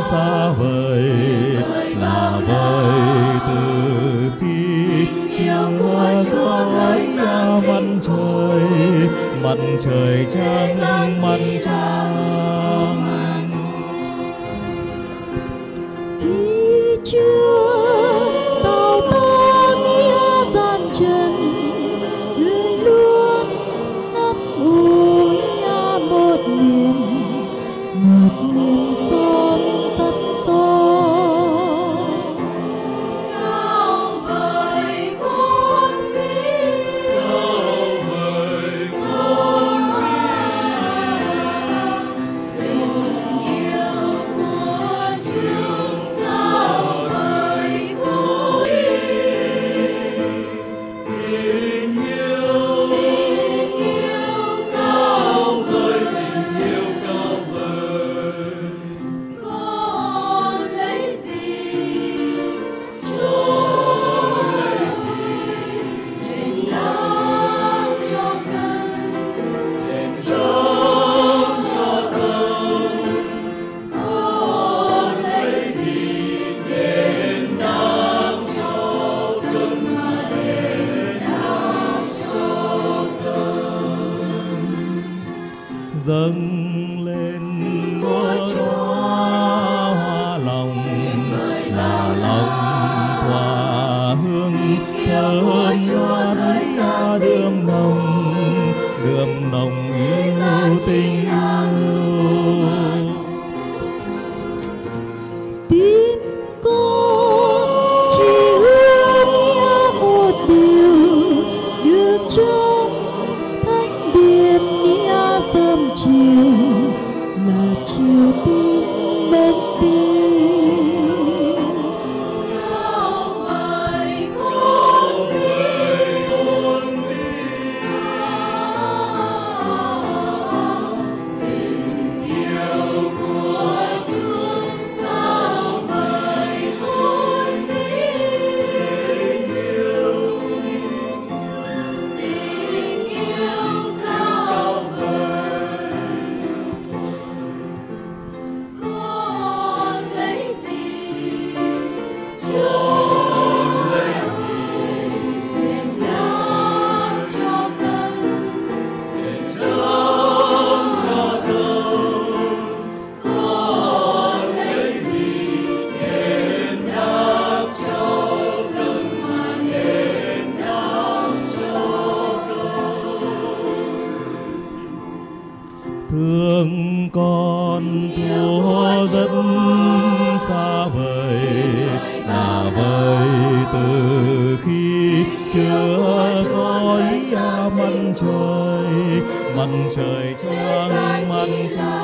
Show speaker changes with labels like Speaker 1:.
Speaker 1: xa vời là vời từ khi chưa có ra mặt trời trăng mặt trăng.
Speaker 2: Khi chưa tao ta nghĩa gian trần, người luôn ngắm ủi một niềm son sắt son. Cao vời khôn vĩ, cao vời khôn vĩ, tình yêu của Chúa cao vời khôn vĩ, tình yêu cao vời, tình yêu cao vời. Con lấy gì cho lấy gì đền đáp cho cần, đền đáp cho cần. Con lấy gì đền đáp cho cần, mà đền đáp cho cần.
Speaker 1: Dâng lên Chúa hoa lòng là lòng tỏa hương thơm thoát ra đượm nồng yêu tình yêu.
Speaker 2: Tim con chỉ ước một điều, được trong thánh điện nghĩa sớm chiều, là chiều tin bên tim. Cao vời khôn vĩ, tình yêu của Chúa cao vời khôn vĩ, tình yêu cao vời. Con lấy gì cho lấy gì đền đáp cho cần, đền đáp cho cần. Con lấy gì đền đáp cho cần, mà đền đáp cho cần.
Speaker 1: Thương con Chúa rất xa vời là vời từ khi chưa có ra mặt trời trăng mặt trăng.